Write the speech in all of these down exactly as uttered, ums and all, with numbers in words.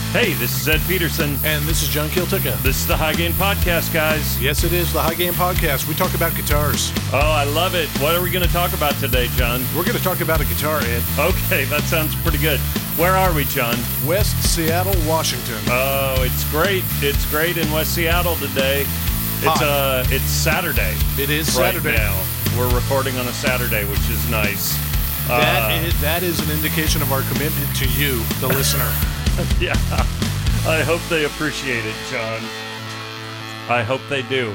Hey, this is Ed Peterson. And this is John Kiltica. This is the High Gain Podcast, guys. Yes, it is the High Gain Podcast. We talk about guitars. Oh, I love it. What are we going to talk about today, John? We're going to talk about a guitar, Ed. Okay, that sounds pretty good. Where are we, John? West Seattle, Washington. Oh, it's great. It's great in West Seattle today. It's uh, it's Saturday. It is right Saturday. now. We're recording on a Saturday, which is nice. That, uh, is, that is an indication of our commitment to you, the listener. Yeah. I hope they appreciate it, John. I hope they do.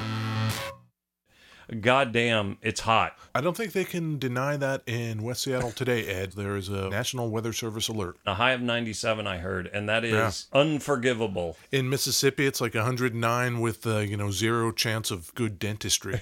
Goddamn, it's hot. I don't think they can deny that in West Seattle today, Ed. There is a National Weather Service alert. A high of ninety-seven, I heard, and that is Yeah. unforgivable. In Mississippi, it's like one hundred nine with, uh, you know, zero chance of good dentistry.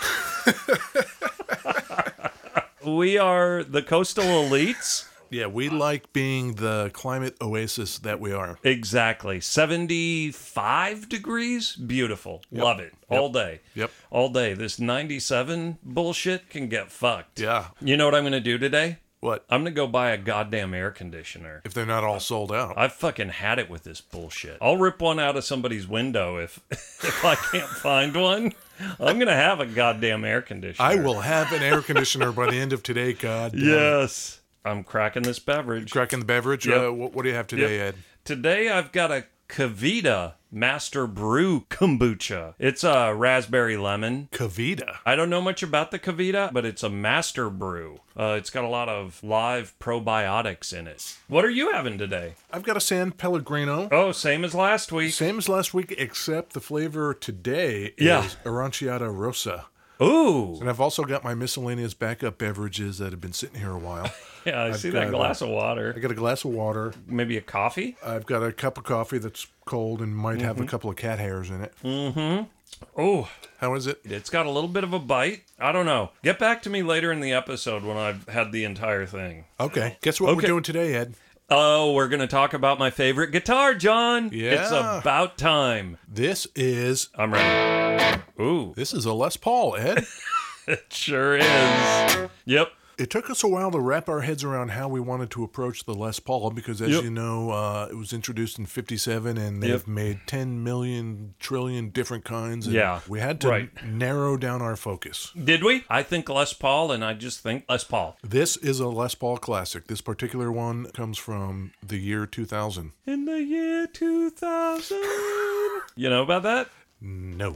We are the coastal elites. Yeah, we like being the climate oasis that we are. Exactly. seventy-five degrees? Beautiful. Yep. Love it. Yep. All day. Yep. All day. This ninety-seven bullshit can get fucked. Yeah. You know what I'm going to do today? What? I'm going to go buy a goddamn air conditioner. If they're not all sold out. I've fucking had it with this bullshit. I'll rip one out of somebody's window if if I can't find one. I'm going to have a goddamn air conditioner. I will have an air conditioner by the end of today, God damn it. Yes. I'm cracking this beverage. Cracking the beverage. Yep. Uh, what, what do you have today, Yep. Ed? Today I've got a Kavita Master Brew Kombucha. It's a raspberry lemon. Kavita. I don't know much about the Kavita, but it's a master brew. Uh, it's got a lot of live probiotics in it. What are you having today? I've got a San Pellegrino. Oh, same as last week. Same as last week, except the flavor today Yeah. is Aranciata Rosa. Ooh. And I've also got my miscellaneous backup beverages that have been sitting here a while. Yeah, I I've see that got, glass uh, of I water. got a glass of water. Maybe a coffee? I've got a cup of coffee that's cold and might have a couple of cat hairs in it. Mm-hmm. Oh, How is it? it's got a little bit of a bite. I don't know. Get back to me later in the episode when I've had the entire thing. Okay. Guess what Okay. we're doing today, Ed? Oh, we're going to talk about my favorite guitar, John. Yeah. It's about time. This is I'm ready. Ooh, this is a Les Paul, Ed. it sure is. Yep. It took us a while to wrap our heads around how we wanted to approach the Les Paul because, as Yep. you know, uh, it was introduced in fifty-seven and they've Yep. made ten million trillion different kinds. And Yeah, we had to right. narrow down our focus. Did we? I think Les Paul, and I just think Les Paul. This is a Les Paul classic. This particular one comes from the year two thousand. In the year two thousand. You know about that? No.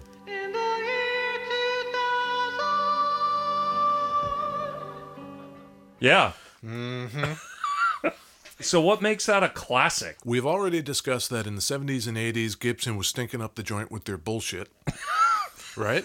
Yeah. Mm-hmm. So what makes that a classic? We've already discussed that in the seventies and eighties, Gibson was stinking up the joint with their bullshit. Right?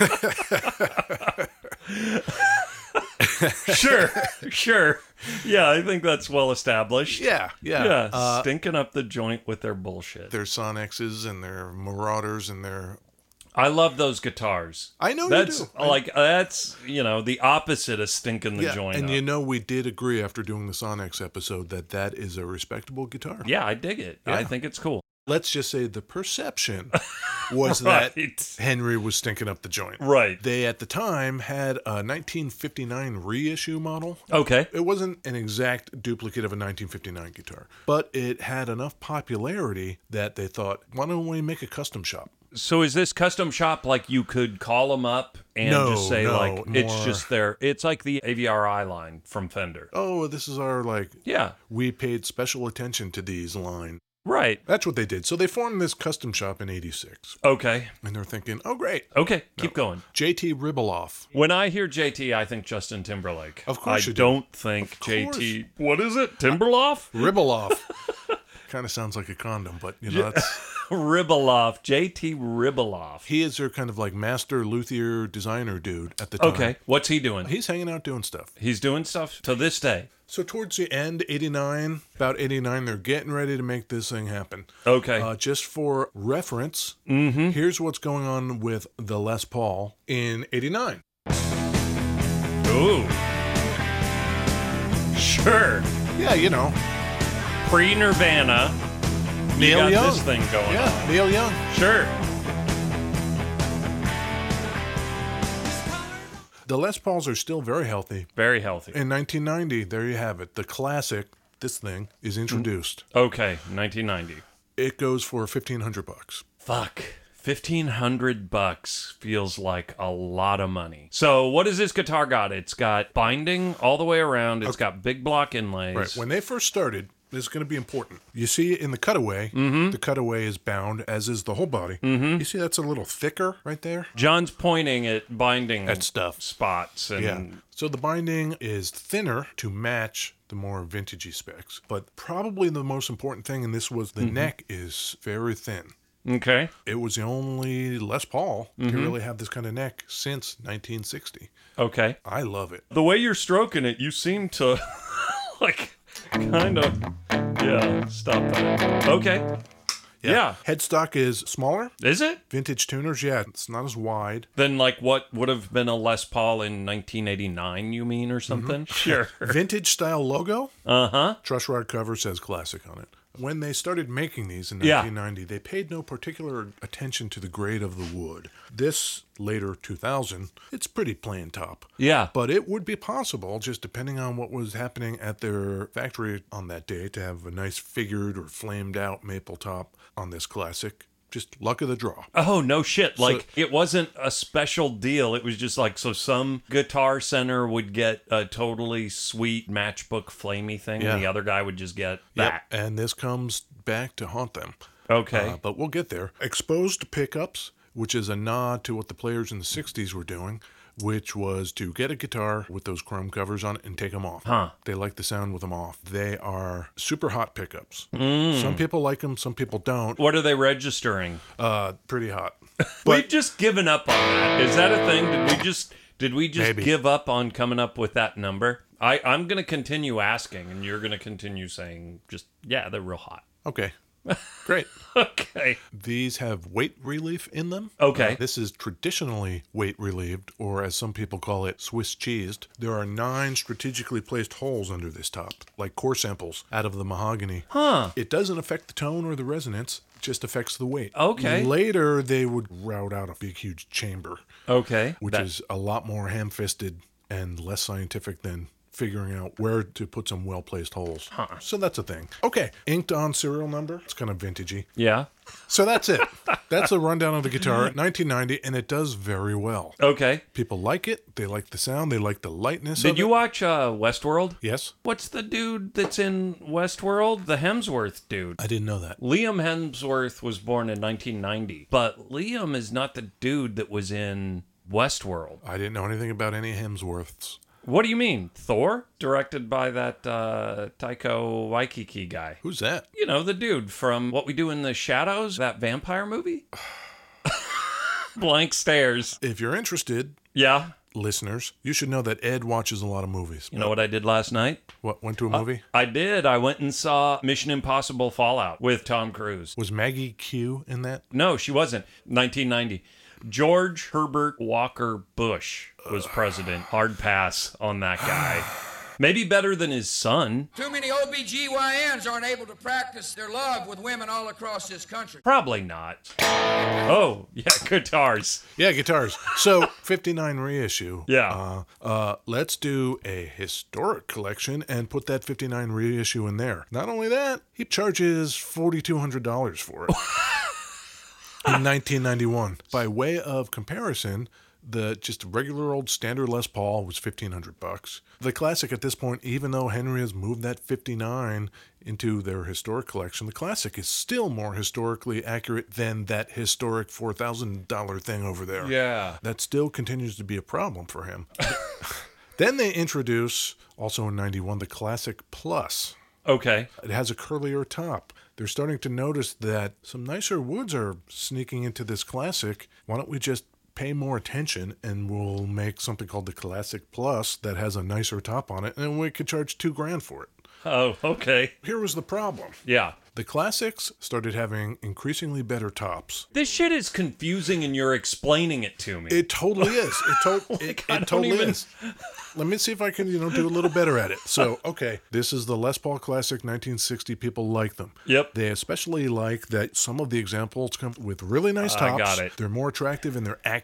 Sure, sure. Yeah, I think that's well established. Yeah, yeah. Yeah, Uh, stinking up the joint with their bullshit. their Sonexes and their Marauders and their... I love those guitars. I know That's you do. I- like that's you know the opposite of stinking the yeah, joint and up. you know we did agree after doing the Sonex episode that that is a respectable guitar. Yeah, I dig it. I Yeah. think it's cool. Let's just say the perception was that Right. Henry was stinking up the joint. Right. They, at the time, had a nineteen fifty-nine reissue model. Okay. It wasn't an exact duplicate of a nineteen fifty-nine guitar, but it had enough popularity that they thought, why don't we make a custom shop? So is this custom shop like you could call them up and No, just say no, like it's more- just their it's like the A V R I line from Fender. Oh, this is our, like, Yeah. we paid special attention to these line. Right. That's what they did. So they formed this custom shop in eighty-six. Okay. And they're thinking, oh, great. Okay. Keep going. J T Riboloff. When I hear J T, I think Justin Timberlake. Of course I you do. don't think J T. What is it? Timberloff? Riboloff. Kind of sounds like a condom, but, you know, that's... Riboloff. J T Riboloff. He is their kind of like master luthier designer dude at the time. Okay. What's he doing? He's hanging out doing stuff. He's doing stuff to this day. So towards the end, eighty-nine, about eighty-nine, they're getting ready to make this thing happen. Okay. Uh, just for reference, mm-hmm. here's what's going on with the Les Paul in eighty-nine. Ooh. Sure. Yeah, you know. Pre-Nirvana. You Neil got Young. this thing going Yeah, on. Neil Young. Sure. The Les Pauls are still very healthy. Very healthy. In nineteen ninety, there you have it. The classic, this thing, is introduced. Okay, nineteen ninety. It goes for fifteen hundred bucks. Fuck. fifteen hundred bucks feels like a lot of money. So what has this guitar got? It's got binding all the way around. It's okay. got big block inlays. Right. When they first started, this is going to be important. You see in the cutaway, mm-hmm. the cutaway is bound, as is the whole body. Mm-hmm. You see that's a little thicker right there? John's pointing at binding at stuff. spots. And yeah. So the binding is thinner to match the more vintagey specs. But probably the most important thing in this was the mm-hmm. neck is very thin. Okay. It was the only Les Paul mm-hmm. to really have this kind of neck since nineteen sixty. Okay. I love it. The way you're stroking it, you seem to, like, kind of, yeah, stop that. Okay. Yeah. yeah. Headstock is smaller. Is it? Vintage tuners, yeah. It's not as wide. Then, like, what would have been a Les Paul in nineteen eighty-nine, you mean, or something? Mm-hmm. Sure. Vintage style logo. Uh-huh. Truss rod cover says classic on it. When they started making these in nineteen ninety, yeah. they paid no particular attention to the grade of the wood. This, later two thousand, it's pretty plain top. Yeah. But it would be possible, just depending on what was happening at their factory on that day, to have a nice figured or flamed out maple top on this classic. Just luck of the draw. Oh, no shit. Like, so, it wasn't a special deal. It was just like, so some Guitar Center would get a totally sweet matchbook flamey thing, yeah. and the other guy would just get that. Yep. And this comes back to haunt them. Okay. Uh, but we'll get there. Exposed pickups, which is a nod to what the players in the sixties were doing, which was to get a guitar with those chrome covers on it and take them off. Huh. They like the sound with them off. They are super hot pickups. Mm. Some people like them, some people don't. What are they registering? Uh, pretty hot. We've just given up on that. Is that a thing? Did we just did we just Maybe. give up on coming up with that number? I, I'm going to continue asking, and you're going to continue saying just, yeah, they're real hot. Okay. Great. Okay. These have weight relief in them. Okay. Uh, this is traditionally weight relieved, or as some people call it, Swiss cheesed. There are nine strategically placed holes under this top, like core samples out of the mahogany. Huh. It doesn't affect the tone or the resonance, it just affects the weight. Okay. Later, they would route out a big, huge chamber. Okay. Which that... is a lot more ham-fisted and less scientific than figuring out where to put some well-placed holes. Huh. So that's a thing. Okay, inked on serial number. It's kind of vintagey. Yeah. So that's it. That's a rundown of the guitar. nineteen ninety, and it does very well. Okay. People like it. They like the sound. They like the lightness Did of you it. watch uh, Westworld? Yes. What's the dude that's in Westworld? The Hemsworth dude. I didn't know that. Liam Hemsworth was born in nineteen ninety, but Liam is not the dude that was in Westworld. I didn't know anything about any Hemsworths. What do you mean? Thor? Directed by that uh, Taika Waititi guy. Who's that? You know, the dude from What We Do in the Shadows, that vampire movie? Blank stares. If you're interested, yeah, listeners, you should know that Ed watches a lot of movies. You know what I did last night? What, went to a movie? Uh, I did. I went and saw Mission Impossible Fallout with Tom Cruise. Was Maggie Q in that? No, she wasn't. nineteen ninety. George Herbert Walker Bush was president. Hard pass on that guy. Maybe better than his son. Too many O B G Y Ns aren't able to practice their love with women all across this country. Probably not. Oh, yeah, guitars. Yeah, guitars. So, fifty-nine reissue. Yeah. Uh, uh, let's do a historic collection and put that fifty-nine reissue in there. Not only that, he charges four thousand two hundred dollars for it. In nineteen ninety-one. By way of comparison, the just regular old standard Les Paul was fifteen hundred bucks. The classic at this point, even though Henry has moved that fifty-nine into their historic collection, the classic is still more historically accurate than that historic four thousand dollars thing over there. Yeah. That still continues to be a problem for him. Then they introduce, also in ninety-one, the Classic Plus. Okay. It has a curlier top. They're starting to notice that some nicer woods are sneaking into this classic. Why don't we just pay more attention and we'll make something called the Classic Plus that has a nicer top on it, and we could charge two grand for it. Oh, okay. Here was the problem. Yeah. The classics started having increasingly better tops. This shit is confusing and you're explaining it to me. It totally is. It, to- like, it, it totally even... is. Let me see if I can, you know, do a little better at it. So, okay, this is the Les Paul Classic nineteen sixty. People like them. Yep. They especially like that some of the examples come with really nice tops. I got it. They're more attractive and they're accurate.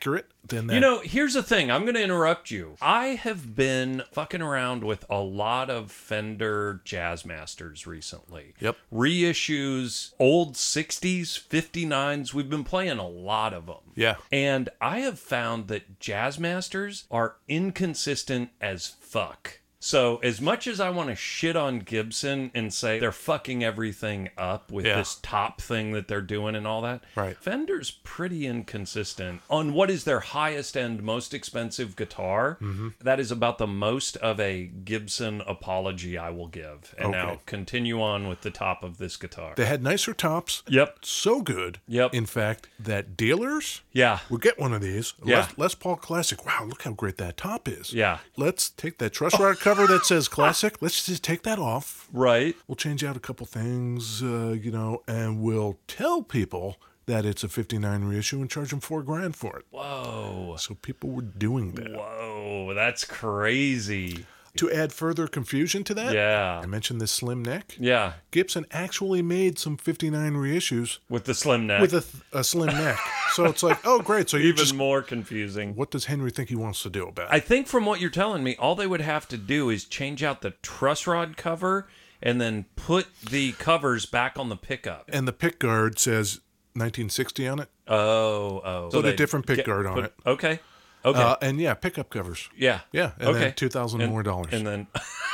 then that... You know, here's the thing. I'm going to interrupt you. I have been fucking around with a lot of Fender Jazzmasters recently. Yep. Reissues, old sixties, fifty-nines. We've been playing a lot of them. Yeah. And I have found that Jazzmasters are inconsistent as fuck. So as much as I want to shit on Gibson and say they're fucking everything up with Yeah. this top thing that they're doing and all that, Right. Fender's pretty inconsistent on what is their highest end, most expensive guitar. Mm-hmm. That is about the most of a Gibson apology I will give. And Okay. now continue on with the top of this guitar. They had nicer tops. Yep. So good. Yep. In fact, that dealers Yeah. will get one of these. Yeah. Les, Les Paul Classic. Wow, look how great that top is. Yeah. Let's take that truss rod cover that says Classic. Let's just take that off. Right. We'll change out a couple things, uh, you know, and we'll tell people that it's a fifty-nine reissue and charge them four grand for it. Whoa. So people were doing that. Whoa. That's crazy. To add further confusion to that, Yeah. I mentioned this slim neck. Yeah. Gibson actually made some fifty-nine reissues With the slim neck. with a, th- a slim neck. So it's like, oh, great. So you Even just, more confusing. what does Henry think he wants to do about it? I think from what you're telling me, all they would have to do is change out the truss rod cover and then put the covers back on the pickup. And the pick guard says nineteen sixty on it. Oh, oh. Put a they different pick get- guard on put- it. Okay. Okay. Uh, and yeah, pickup covers. yeah. Yeah, and okay. then two thousand And- more dollars. And then,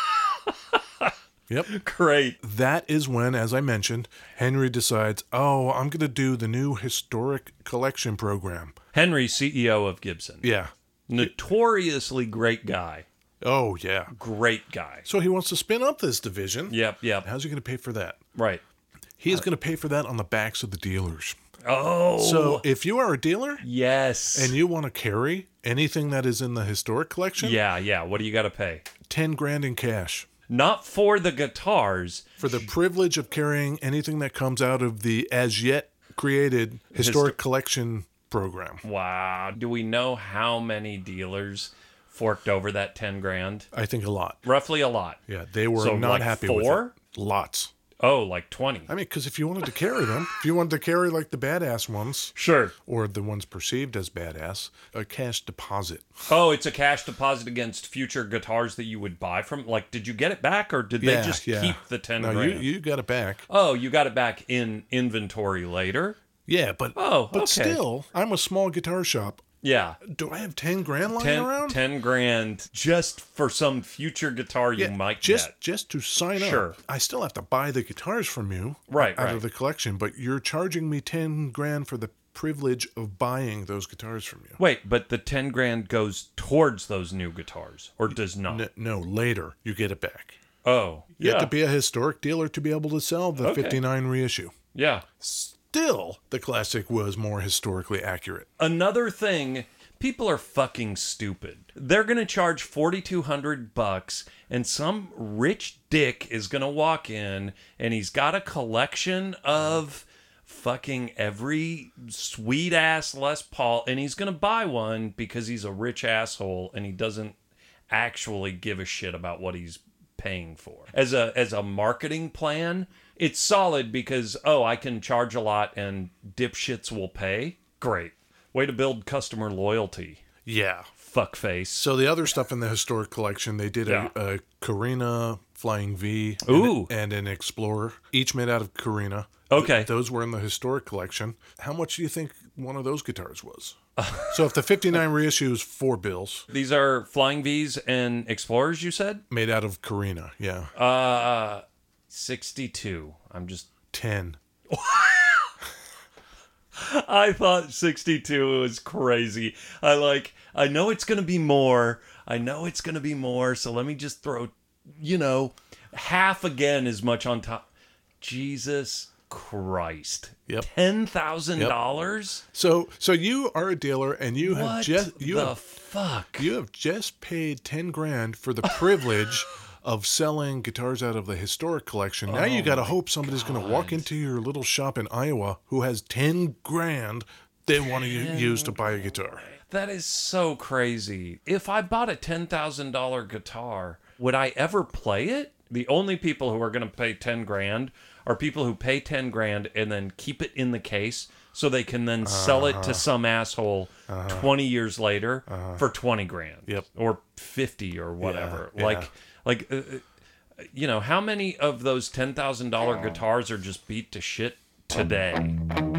Yep. great. That is when, as I mentioned, Henry decides, oh, I'm going to do the new historic collection program. Henry, C E O of Gibson. Yeah. Notoriously great guy. Oh, yeah. Great guy. So he wants to spin up this division. Yep, yep. How's he going to pay for that? Right. He is going to pay for that on the backs of the dealers. Oh. So if you are a dealer yes. and you want to carry anything that is in the historic collection, Yeah, yeah. What do you got to pay? ten grand in cash. Not for the guitars. For the privilege of carrying anything that comes out of the as yet created historic collection program. Wow. Do we know how many dealers forked over that ten grand? I think a lot. Roughly a lot. Yeah, they were So, not like happy four? with it. Lots. Oh, like twenty. I mean, because if you wanted to carry them, if you wanted to carry like the badass ones, Sure. or the ones perceived as badass, a cash deposit. Oh, it's a cash deposit against future guitars that you would buy from. Like, did you get it back, or did Yeah, they just yeah. keep the ten No, grand? you you got it back. Oh, you got it back in inventory later. Yeah, but Oh, but okay. still, I'm a small guitar shop. Yeah. Do I have ten grand lying ten, around? ten grand just for some future guitar you Yeah, might just get. just to sign Sure. up. I still have to buy the guitars from you, Right, out right. of the collection. But you're charging me ten grand for the privilege of buying those guitars from you. Wait, but the ten grand goes towards those new guitars, or does not? N- no, later you get it back. Oh, You yeah. have to be a historic dealer to be able to sell the Okay. fifty-nine reissue. yeah. Still, the classic was more historically accurate. Another thing, people are fucking stupid. They're going to charge forty-two hundred bucks and some rich dick is going to walk in and he's got a collection of fucking every sweet ass Les Paul and he's going to buy one because he's a rich asshole and he doesn't actually give a shit about what he's paying for. As a as a marketing plan, it's solid because oh, I can charge a lot and dipshits will pay. Great. Way to build customer loyalty. Yeah. Fuckface. So the other stuff in the historic collection, they did Yeah. a, a Carina Flying V Ooh. and, and an Explorer, each made out of Carina. Okay. Th- those were in the historic collection. How much do you think one of those guitars was? So if the fifty-nine reissue is four bills, These are Flying V's and Explorers, you said? made out of Carina, yeah, Uh, sixty-two. I'm just... ten. I thought sixty-two was crazy. I like, I know it's going to be more. I know it's going to be more. So let me just throw, you know, half again as much on top. Jesus Christ. Yep. ten thousand dollars? So so you are a dealer and you have What just you the have fuck? you have just paid ten grand for the privilege of selling guitars out of the historic collection. Now you got to hope somebody's going to walk into your little shop in Iowa who has ten grand they want to use to buy a guitar. That is so crazy. If I bought a ten thousand dollars guitar, would I ever play it? The only people who are going to pay ten grand are people who pay ten grand and then keep it in the case so they can then sell it to some asshole twenty years later for twenty grand. Yep. Or fifty or whatever. Yeah, like, yeah. like, uh, you know, how many of those ten thousand dollars guitars are just beat to shit today?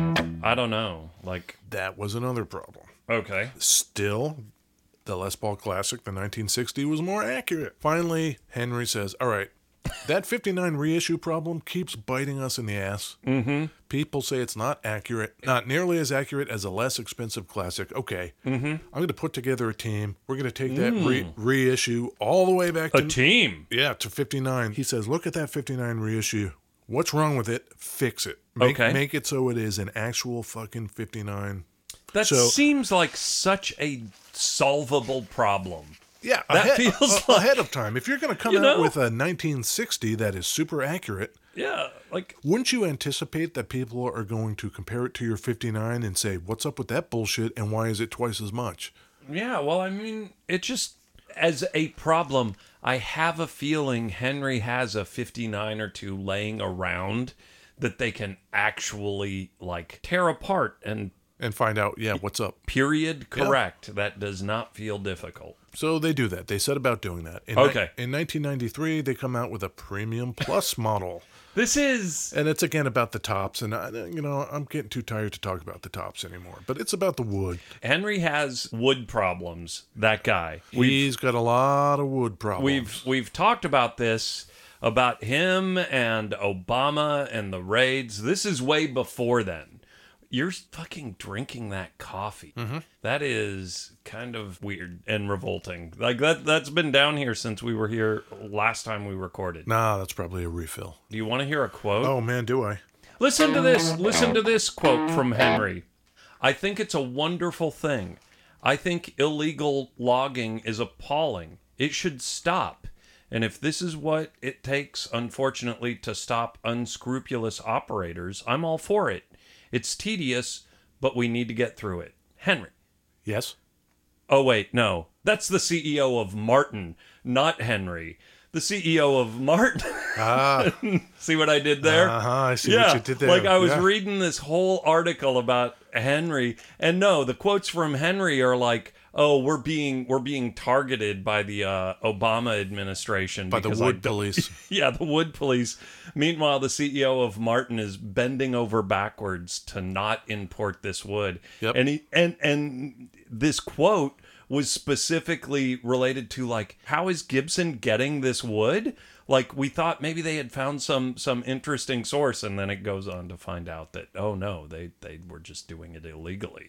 I don't know. Like, That was another problem. okay. Still, the Les Paul Classic, the nineteen sixty, was more accurate. Finally, Henry says, all right, that fifty-nine reissue problem keeps biting us in the ass. Mm-hmm. People say it's not accurate, not nearly as accurate as a less expensive classic. Okay, mm-hmm. I'm going to put together a team. We're going to take that re- reissue all the way back to... A team. Yeah, to fifty-nine. He says, look at that fifty-nine reissue. What's wrong with it? Fix it. Make, Okay. Make it so it is an actual fucking fifty-nine. That So- seems like such a solvable problem. Yeah, That ahead, feels a- like- ahead of time. If you're going to come You out know? with a nineteen sixty that is super accurate, Yeah, like, wouldn't you anticipate that people are going to compare it to your fifty-nine and say, what's up with that bullshit and why is it twice as much? yeah, well, I mean, it just, as a problem, I have a feeling Henry has a fifty-nine or two laying around that they can actually, like, tear apart and And find out, yeah, what's up. period correct. That does not feel difficult. So they do that. They set about doing that. In Okay. Ni- in nineteen ninety-three, they come out with a Premium Plus model. This is, And it's again about the tops. And, I, you know, I'm getting too tired to talk about the tops anymore. But it's about the wood. Henry has wood problems, that guy. We've, He's got a lot of wood problems. we've, we've talked about this, about him and Obama and the raids. This is way before then. You're fucking drinking that coffee. Mm-hmm. That is kind of weird and revolting. Like, that, that's been down here since we were here last time we recorded. Nah, that's probably a refill. Do you want to hear a quote? Oh, man, do I? Listen to this. Listen to this quote from Henry. I think it's a wonderful thing. I think illegal logging is appalling. It should stop. And if this is what it takes, unfortunately, to stop unscrupulous operators, I'm all for it. It's tedious, but we need to get through it. Henry. Yes? Oh, wait, no. That's the C E O of Martin, not Henry. The C E O of Martin. Ah, See what I did there? uh-huh, I see Yeah, what you did there. like I was Yeah. reading this whole article about Henry, and no, the quotes from Henry are like, "Oh, we're being we're being targeted by the uh, Obama administration By the because I wood don't-" police. Yeah, the wood police. Meanwhile, the C E O of Martin is bending over backwards to not import this wood. Yep. And he and and this quote was specifically related to, like, how is Gibson getting this wood? Like, we thought maybe they had found some some interesting source, and then it goes on to find out that, oh no, they they were just doing it illegally.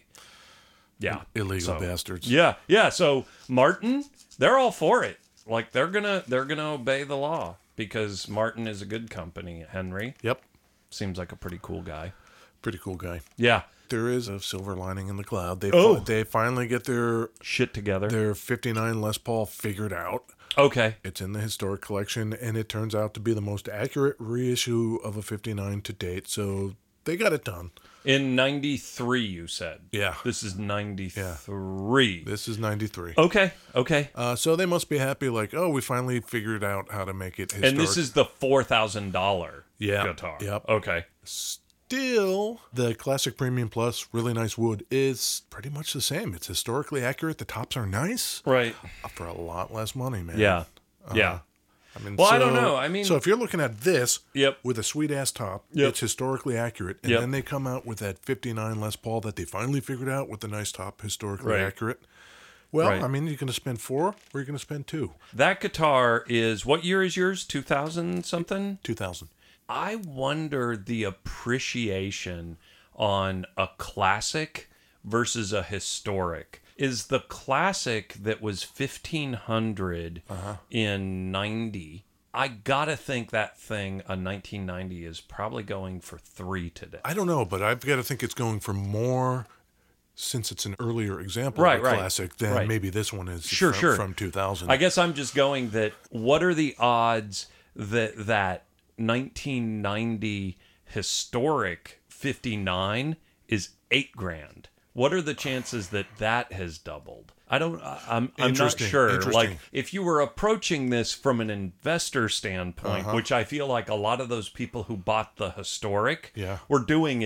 Yeah. Illegal So- bastards. Yeah, yeah. So Martin, they're all for it. Like, they're gonna they're gonna obey the law because Martin is a good company. Henry Yep. seems like a pretty cool guy. Pretty cool guy. Yeah. There is a silver lining in the cloud. They Oh. fi- they finally get their Shit together. their fifty-nine Les Paul figured out. Okay. It's in the historic collection, and it turns out to be the most accurate reissue of a fifty-nine to date. So they got it done. In ninety-three, you said. Yeah. This is ninety-three. This is ninety-three. Okay. Okay. Uh, so they must be happy, like, oh, we finally figured out how to make it historic. And this is the four thousand dollars Yeah. guitar. Yep. Okay. Still, the Classic Premium Plus, really nice wood, is pretty much the same. It's historically accurate. The tops are nice Right. for a lot less money, man. Yeah. Yeah. I mean, Well, I so- don't know. I mean- so if you're looking at this Yep. with a sweet ass top, Yep. it's historically accurate, and Yep. then they come out with that fifty-nine Les Paul that they finally figured out with the nice top, historically Right. accurate. Well, Right. I mean, you're going to spend four, or you're going to spend two, That guitar is, what year is yours? two thousand something? two thousand. I wonder the appreciation on a classic versus a historic. Is the classic that was fifteen hundred Uh-huh. in ninety, I gotta think that thing, a nineteen ninety, is probably going for three today. I don't know, but I've got to think it's going for more since it's an earlier example Right, of a right, classic than right. maybe this one is Sure, from, sure. from two thousand. I guess I'm just going that, what are the odds that that nineteen ninety historic fifty-nine is eight grand? What are the chances that that has doubled? I don't, I- I'm, I'm not Interesting, sure. interesting. Like, if you were approaching this from an investor standpoint, Uh-huh. which I feel like a lot of those people who bought the historic Yeah. were doing it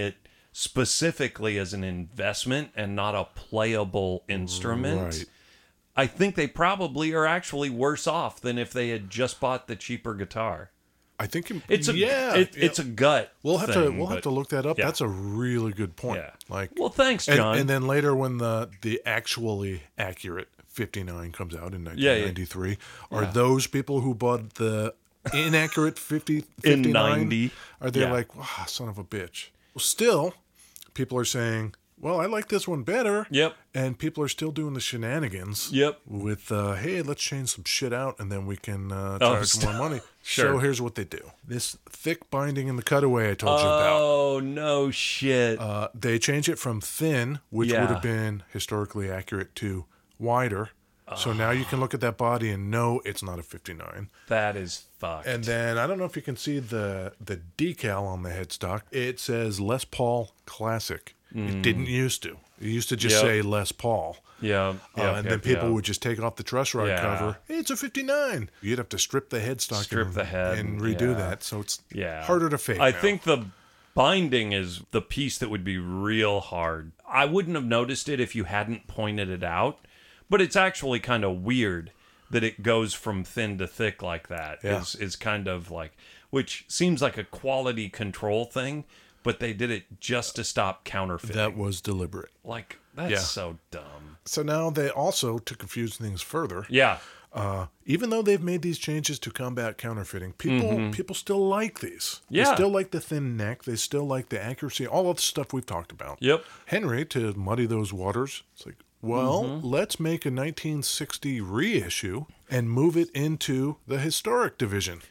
specifically as an investment and not a playable instrument, Right. I think they probably are actually worse off than if they had just bought the cheaper guitar. I think it- It's a yeah, it, yeah. it's a gut. We'll have thing, to we'll but- have to look that up. yeah. That's a really good point. Yeah. Like, Well, thanks, and, John. and then later when the the actually accurate fifty-nine comes out in Yeah, yeah. nineteen ninety-three, are those people who bought the inaccurate fifty In fifty-nine, ninety. are they Yeah. like, ah, son of a bitch? Well, still, people are saying, well, I like this one better. Yep. And people are still doing the shenanigans. Yep. With, uh, hey, let's change some shit out and then we can uh, Oh, charge st- more money. Sure. So here's what they do. This thick binding in the cutaway I told you about. Oh no shit! Uh, they change it from thin, which Yeah. would have been historically accurate, to wider. So now you can look at that body and know it's not a fifty-nine. That is fucked. And then I don't know if you can see the the decal on the headstock. It says Les Paul Classic. It didn't used to. It used to just Yep. say Les Paul. yeah, Uh, yeah, and yeah, then people yeah. would just take off the truss rod Yeah. cover. Hey, it's a fifty-nine. You'd have to strip the headstock Strip and, the head, and redo yeah. that. So it's yeah. harder to fake I now. think the binding is the piece that would be real hard. I wouldn't have noticed it if you hadn't pointed it out, but it's actually kind of weird that it goes from thin to thick like that. Yeah. Is is kind of like, which seems like a quality control thing, but they did it just to stop counterfeiting. that was deliberate. like that's Yeah. so dumb. So now they also, to confuse things further, Yeah. uh, even though they've made these changes to combat counterfeiting, people people still like these. Mm-hmm. Yeah. They still like the thin neck. They still like the accuracy. All of the stuff we've talked about. Yep. Henry, to muddy those waters, it's like, well, Mm-hmm. let's make a nineteen sixty reissue and move it into the historic division.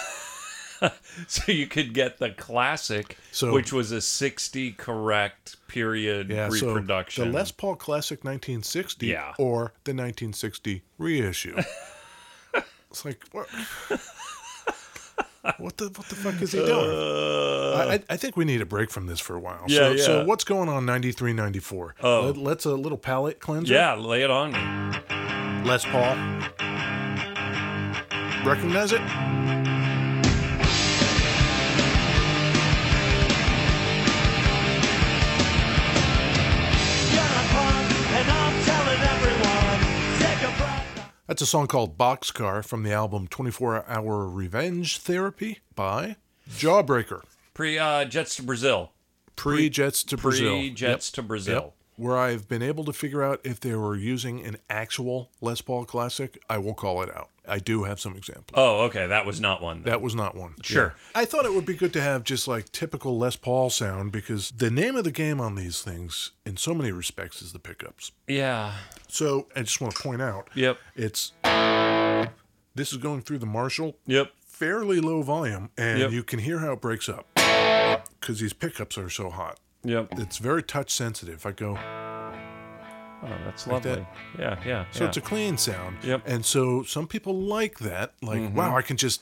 So you could get the classic, So- which was a sixty correct period Yeah, reproduction. so the Les Paul Classic nineteen sixty Yeah. or the nineteen sixty reissue. It's like, what? What the what the fuck is he doing? I, I- I think we need a break from this for a while. Uh. Yeah, so, yeah. so what's going on ninety-three, ninety-four? Oh. Let, let's a little palate cleanser. Yeah, lay it on me. Les Paul. Recognize it? That's a song called Boxcar from the album twenty-four hour Revenge Therapy by Jawbreaker. Pre uh, Jets to Brazil. Pre Jets to Brazil. Pre Jets to Brazil. Yep. Where I've been able to figure out if they were using an actual Les Paul Classic, I will call it out. I do have some examples. Oh, okay. That was not one. That was not one. Sure. Yeah. I thought it would be good to have just like typical Les Paul sound because the name of the game on these things, in so many respects, is the pickups. Yeah. So I just want to point out Yep. it's this is going through the Marshall, Yep. fairly low volume, and Yep. you can hear how it breaks up because these pickups are so hot. Yep. It's very touch sensitive. I go, Oh, that's Like lovely. Yeah, yeah. so yeah. it's a clean sound. Yep. And so some people like that. Like, Mm-hmm. wow, I can just.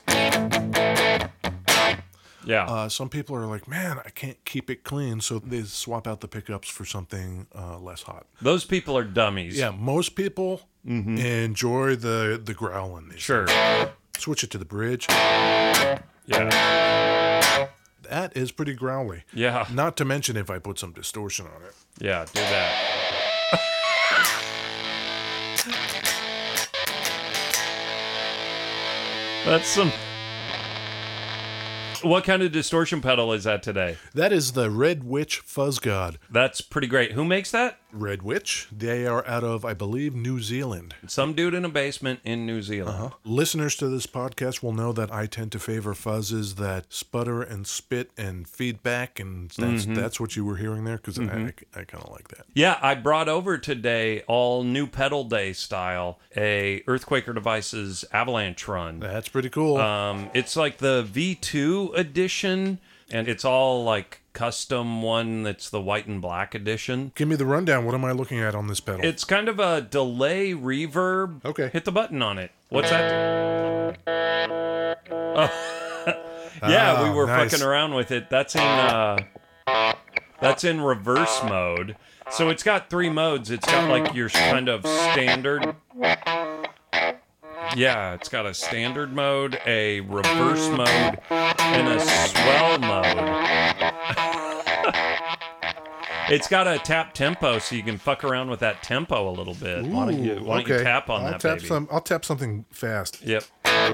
yeah. Uh, some people are like, man, I can't keep it clean. So they swap out the pickups for something uh, less hot. Those people are dummies. Yeah, most people enjoy the, the growl in these. Sure. Switch it to the bridge. Yeah. That is pretty growly. Yeah. Not to mention if I put some distortion on it. Yeah, do that. That's some. What kind of distortion pedal is that today? That is the Red Witch Fuzz God. That's pretty great. Who makes that? Red Witch. They are out of, I believe, New Zealand. Some dude in a basement in New Zealand. Listeners to this podcast will know that I tend to favor fuzzes that sputter and spit and feedback, and that's that's what you were hearing there because I, I, I kind of like that. Yeah, I brought over today, all new pedal day style, a Earthquaker Devices Avalanche Run. That's pretty cool. Um, it's like the V two edition, and it's all like custom one that's the white and black edition. Give me the rundown. What am I looking at on this pedal? It's kind of a delay reverb. Okay. Hit the button on it. What's that? Oh. Yeah, Ah, we were nice. fucking around with it. That's in uh that's in reverse mode. So it's got three modes. It's got like your kind of standard. Yeah, it's got a standard mode, a reverse mode, and a swell mode. It's got a tap tempo, so you can fuck around with that tempo a little bit. why don't you, why don't you tap on I'll that, tap baby? Some, I'll tap something fast. Yep.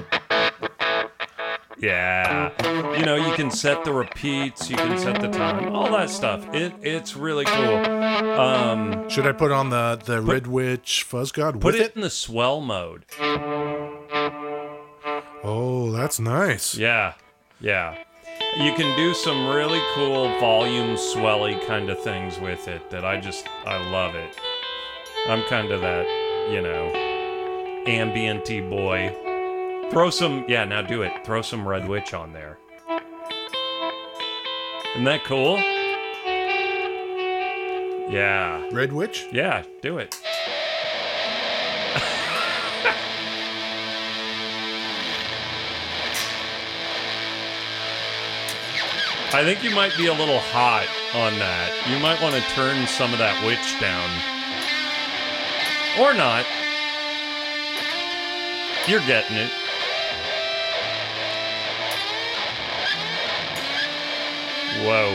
Yeah. You know, you can set the repeats, you can set the time, all that stuff. It It's really cool. Um, Should I put on the, the Red Witch Fuzz God put with it it? in the swell mode. Oh, that's nice. Yeah. Yeah. You can do some really cool volume swelly kind of things with it that I just, I love it. I'm kind of that, you know, ambient-y boy. Throw some, yeah, now do it. Throw some Red Witch on there. Isn't that cool? Yeah. Red Witch? Yeah, do it. I think you might be a little hot on that. You might want to turn some of that witch down. Or not. You're getting it. Whoa.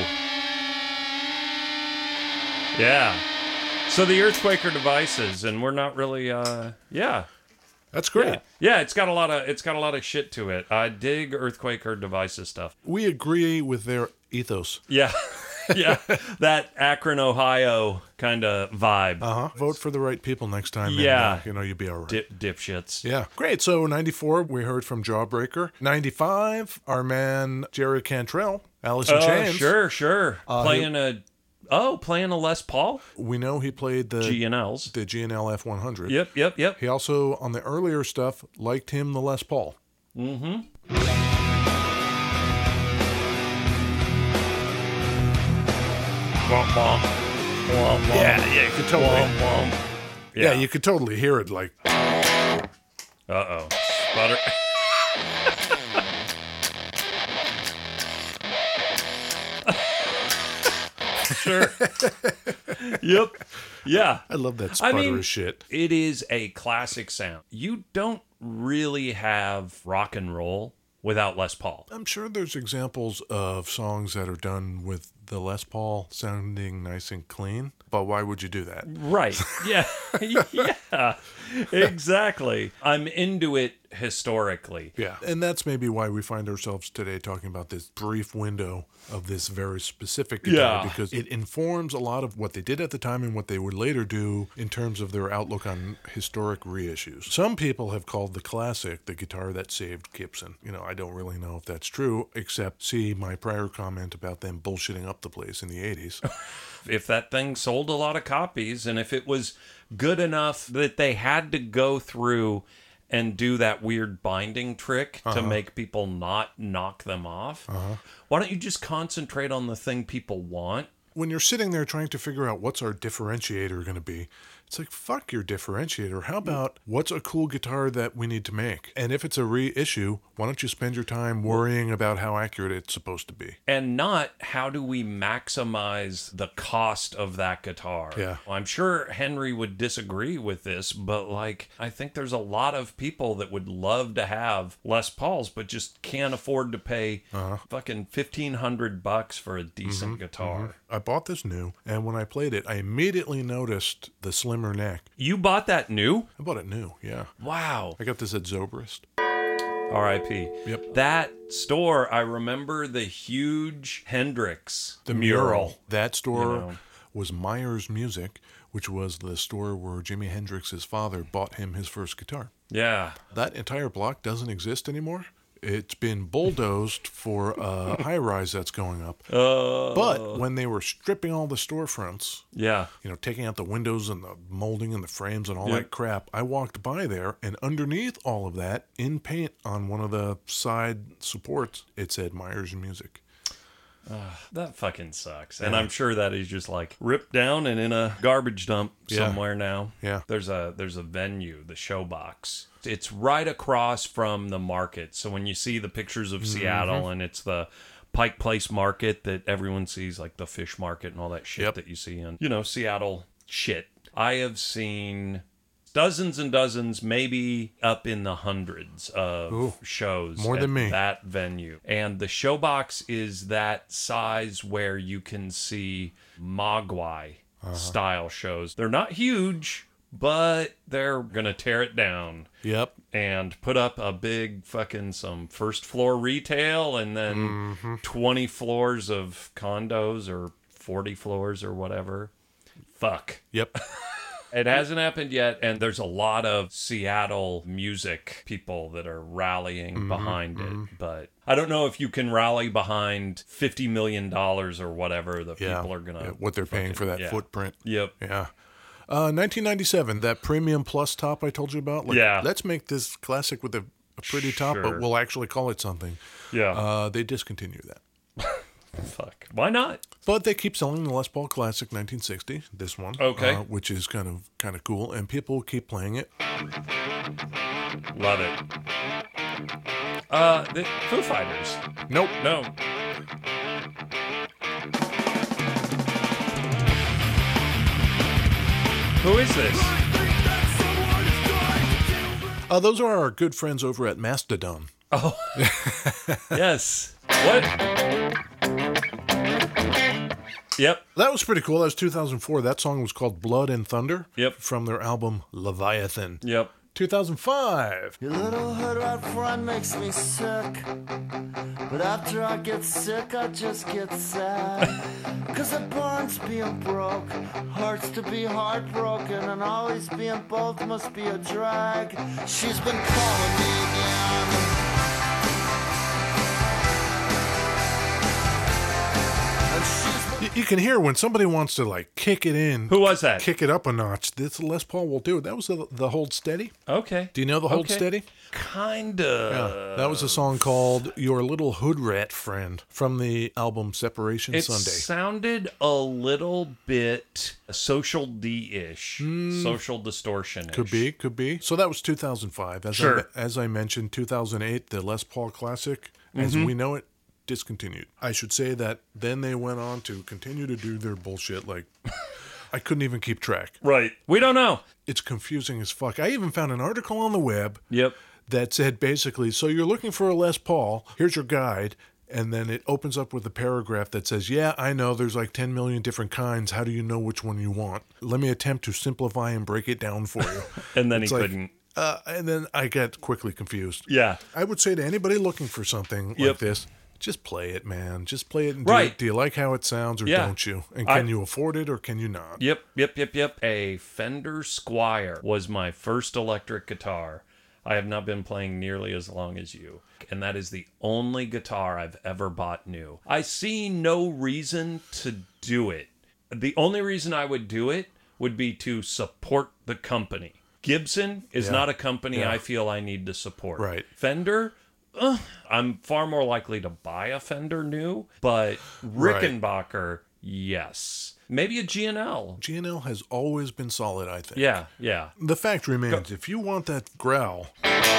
Yeah. So the Earthquaker devices, and we're not really, uh, yeah. That's great. Yeah. yeah, it's got a lot of it's got a lot of shit to it. I dig Earthquaker devices stuff. We agree with their ethos. Yeah, yeah, that Akron, Ohio kind of vibe. Uh huh. Vote for the right people next time. Yeah. And, uh, you know, you'll be all right. Dip, dipshits. Yeah. Great. So, ninety-four, we heard from Jawbreaker. ninety-five, our man Jerry Cantrell, Alice in Oh, Chains. sure, sure. Uh, playing a oh, playing a Les Paul We know he played the G and Ls. the G and L F one hundred. Yep, yep, yep. He also, on the earlier stuff, liked him the Les Paul. Mm-hmm. Womp, womp. Womp, womp. Yeah, yeah, you could totally. Womp, womp. Yeah. you could totally hear it. Like, Uh-oh. Sputter. Sure. Yep. Yeah. I love that I sputter mean, as shit. it is a classic sound. You don't really have rock and roll without Les Paul. I'm sure there's examples of songs that are done with the Les Paul sounding nice and clean, but why would you do that? Right. Yeah. Yeah. Exactly. I'm into it historically. Yeah. And that's maybe why we find ourselves today talking about this brief window of this very specific guitar, Yeah. because it informs a lot of what they did at the time and what they would later do in terms of their outlook on historic reissues. Some people have called the classic the guitar that saved Gibson. You know, I don't really know if that's true, except see my prior comment about them bullshitting up the place in the eighties. If that thing sold a lot of copies and if it was good enough that they had to go through and do that weird binding trick Uh-huh. to make people not knock them off, why don't you just concentrate on the thing people want? When you're sitting there trying to figure out what's our differentiator going to be, it's like, fuck your differentiator. How about what's a cool guitar that we need to make? And if it's a reissue, why don't you spend your time worrying about how accurate it's supposed to be? And not how do we maximize the cost of that guitar. Yeah. I'm sure Henry would disagree with this, but like, I think there's a lot of people that would love to have Les Pauls, but just can't afford to pay Uh-huh. fucking fifteen hundred bucks for a decent Mm-hmm. guitar. I bought this new, and when I played it, I immediately noticed the slimmer neck. You bought that new? I bought it new, yeah. Wow. I got this at Zobrist. R I P Yep. That store, I remember the huge Hendrix The mural. That store You know. was Myers Music, which was the store where Jimi Hendrix's father bought him his first guitar. Yeah. That entire block doesn't exist anymore. It's been bulldozed for a high rise that's going up. Uh, But when they were stripping all the storefronts, yeah. you know, taking out the windows and the molding and the frames and all Yep. that crap, I walked by there, and underneath all of that, in paint on one of the side supports, it said Myers Music. That fucking sucks. And I'm sure that is just like ripped down and in a garbage dump Yeah. somewhere now. Yeah. There's a there's a venue, the Showbox. It's right across from the market. So when you see the pictures of Seattle and it's the Pike Place Market that everyone sees, like the fish market and all that shit Yep. that you see in, you know, Seattle shit. I have seen dozens and dozens, maybe up in the hundreds of Ooh, shows more at than me. that venue. And the showbox is that size where you can see Mogwai Uh-huh. style shows. They're not huge, but they're gonna tear it down. Yep. And put up a big fucking some first floor retail and then Mm-hmm. twenty floors of condos or forty floors or whatever. Fuck. Yep. It hasn't happened yet, and there's a lot of Seattle music people that are rallying Mm-hmm, behind it. But I don't know if you can rally behind fifty million dollars or whatever the Yeah. people are going to... Yeah, what they're paying for that yeah. footprint. Yep. Yeah. Uh, nineteen ninety-seven, that premium plus top I told you about. Like, Yeah. Let's make this classic with a, a pretty top, Sure. but we'll actually call it something. Yeah. Uh, they discontinue that. Fuck. Why not? But they keep selling the Les Paul Classic nineteen sixty, this one. Okay. Uh, which is kind of kind of cool, and people keep playing it. Love it. Uh, the Foo Fighters. Nope. No. Who is this? Uh, those are our good friends over at Mastodon. Oh. Yes. What? Yep. That was pretty cool. That was two thousand four. That song was called Blood and Thunder. Yep. From their album Leviathan. Yep. two thousand five. Your little hood right front makes me sick. But after I get sick, I just get sad. Cause it burns being broke, hurts to be heartbroken, and always being both must be a drag. She's been calling me again. And she's been You, you can hear when somebody wants to like kick it in. Who was that? Kick it up a notch. This Les Paul will do it. That was the, the Hold Steady. Okay. Do you know the Hold Okay. Steady? Kinda. Yeah, that was a song called Your Little Hood Rat Friend from the album Separation It Sunday. sounded a little bit Social D-ish, Social Distortion-ish. Hmm. Could be, could be. So that was two thousand five. As, Sure. I, as I mentioned, two thousand eight, the Les Paul Classic, as Mm-hmm. we know it, discontinued. I should say that then they went on to continue to do their bullshit like... I couldn't even keep track. Right. We don't know. It's confusing as fuck. I even found an article on the web Yep. that said basically, so you're looking for a Les Paul, here's your guide, and then it opens up with a paragraph that says, yeah, I know there's like ten million different kinds. How do you know which one you want? Let me attempt to simplify and break it down for you. And then It's he like, couldn't. Uh, and then I got quickly confused. Yeah. I would say to anybody looking for something like Yep. this, just play it, man. Just play it. And do, Right. you, do you like how it sounds or Yeah. don't you? And I- can you afford it or can you not? Yep, yep, yep, yep. A Fender Squire was my first electric guitar. I have not been playing nearly as long as you. And that is the only guitar I've ever bought new. I see no reason to do it. The only reason I would do it would be to support the company. Gibson is Yeah. not a company Yeah. I feel I need to support. Right. Fender, uh, I'm far more likely to buy a Fender new, but Right. Rickenbacker, yes. Maybe a G N L. G N L has always been solid, I think. Yeah, yeah. The fact remains, if you want that growl,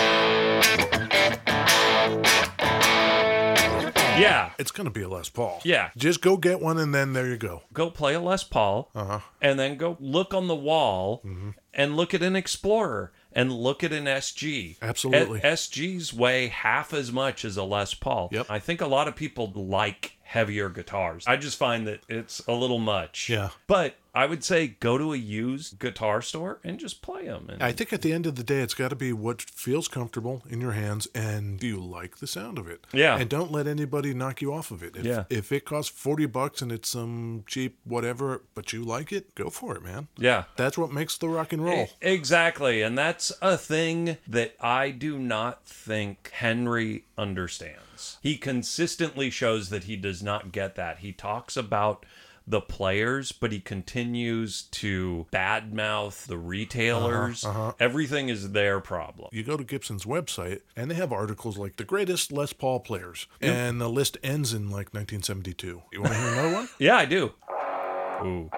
Yeah. it's going to be a Les Paul. Yeah. Just go get one and then there you go. Go play a Les Paul, Uh-huh. and then go look on the wall and look at an Explorer and look at an S G. Absolutely. A- S Gs weigh half as much as a Les Paul. Yep. I think a lot of people like heavier guitars. I just find that it's a little much. Yeah. But I would say go to a used guitar store and just play them. And I think at the end of the day, it's got to be what feels comfortable in your hands, and do you like the sound of it? Yeah. And don't let anybody knock you off of it. If, Yeah. if it costs forty bucks and it's some cheap whatever, but you like it, go for it, man. yeah. That's what makes the rock and roll. E- Exactly. And that's a thing that I do not think Henry understands. He consistently shows that he does not get that. He talks about the players, but he continues to badmouth the retailers. Uh-huh, uh-huh. Everything is their problem. You go to Gibson's website, and they have articles like the greatest Les Paul players, and the list ends in like nineteen seventy-two. You want to hear another one? Yeah, I do. Ooh.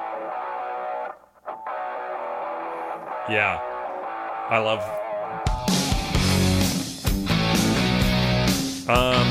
Yeah. I love... Um...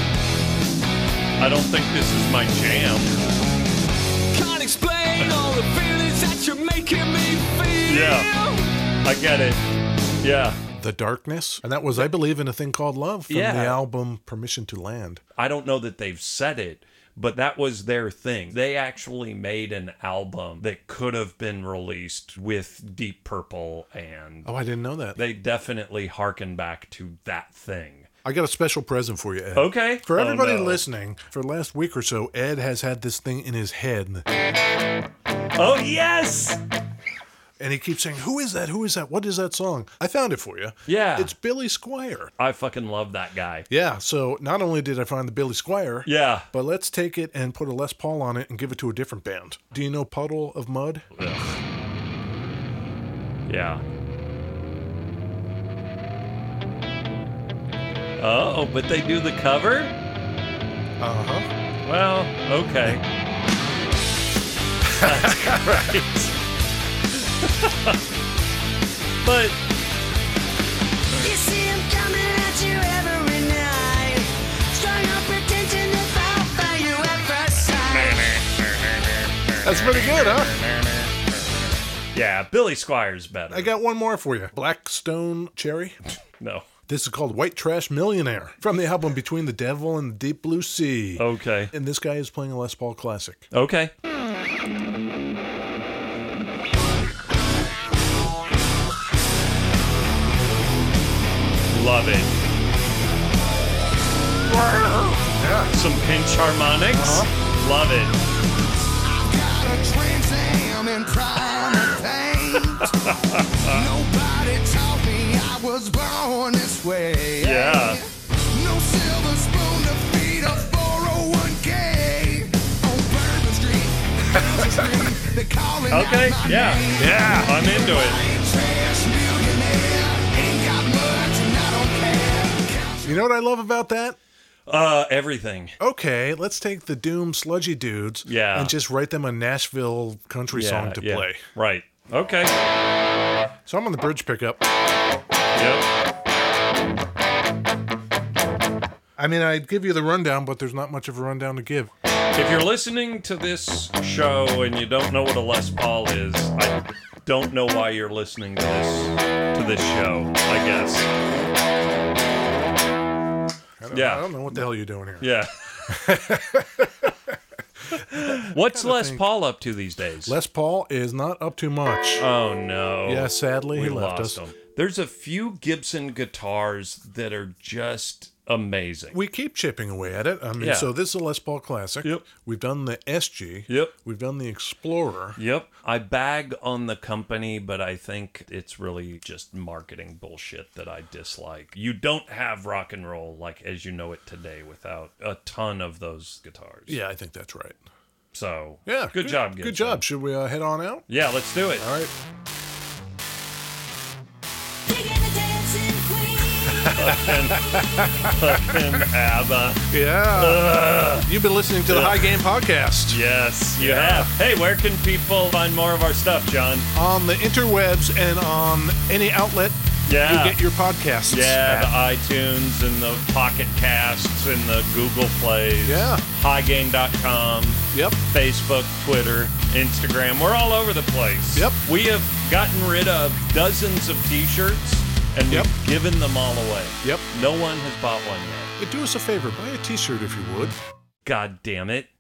I don't think this is my jam. Can't explain all the feelings that you're making me feel. Yeah. I get it. Yeah. The Darkness. And that was, I believe, in A Thing Called Love from Yeah. the album Permission to Land. I don't know that they've said it, but that was their thing. They actually made an album that could have been released with Deep Purple, and Oh, I didn't know that. they definitely harken back to that thing. I got a special present for you, Ed. Okay. For Oh, everybody no. listening, for the last week or so, Ed has had this thing in his head. Oh, yes! And he keeps saying, who is that? Who is that? What is that song? I found it for you. Yeah. It's Billy Squier. I fucking love that guy. Yeah, so not only did I find the Billy Squier, Yeah. but let's take it and put a Les Paul on it and give it to a different band. Do you know Puddle of Mud? Yeah. Oh, but they do the cover? Uh-huh. Well, okay. That's great. But You see him coming at you every night. Strung up pretension to fall for you at first sight. That's pretty good, huh? yeah, Billy Squire's better. I got one more for you. Blackstone Cherry. no. This is called White Trash Millionaire from the album Between the Devil and the Deep Blue Sea. Okay. And this guy is playing a Les Paul classic. Okay. Love it. Yeah. Some pinch harmonics. Uh-huh. Love it. Got a Trans Am in prime paint. Nobody taught me I was born this way. Yeah. No silver spoon to feed a four oh one k on Bourbon Street. Bourbon Street. They calling Okay. out my Yeah. name. Yeah. I'm into it. White trash millionaire. Ain't got much and I don't care. You know what I love about that? Uh, everything. Okay, let's take the Doom Sludgy Dudes Yeah. and just write them a Nashville country Yeah, song to yeah. play. Right. Okay. So I'm on the bridge pickup. Yep. I mean, I'd give you the rundown, but there's not much of a rundown to give. If you're listening to this show and you don't know what a Les Paul is, I don't know why you're listening to this to this show, I guess. I don't, Yeah. I don't know what the hell you're doing here. Yeah. What's Les Paul up to these days? Les Paul is not up to much. Oh no. yeah, sadly, we he left lost us. him. There's a few Gibson guitars that are just amazing. We keep chipping away at it. I mean, Yeah. so this is a Les Paul classic. Yep. We've done the S G. Yep. We've done the Explorer. Yep. I bag on the company, but I think it's really just marketing bullshit that I dislike. You don't have rock and roll like as you know it today without a ton of those guitars. Yeah, I think that's right. So, Yeah. good, job, Gibson. Good job. Should we uh, head on out? Yeah, let's do it. All right. Digging the dancing queen. Fucking ABBA. Yeah. You've been listening to the High Game Podcast Yes, you Yeah. have. Hey, where can people find more of our stuff, John? on the interwebs and on any outlet Yeah. you get your podcasts. Yeah, the at. iTunes and the Pocket Casts and the Google Plays. Yeah. high game dot com. Yep. Facebook, Twitter, Instagram. We're all over the place. Yep. We have gotten rid of dozens of t-shirts and Yep. we've given them all away. Yep. No one has bought one yet. Do us a favor. Buy a t-shirt if you would. God damn it.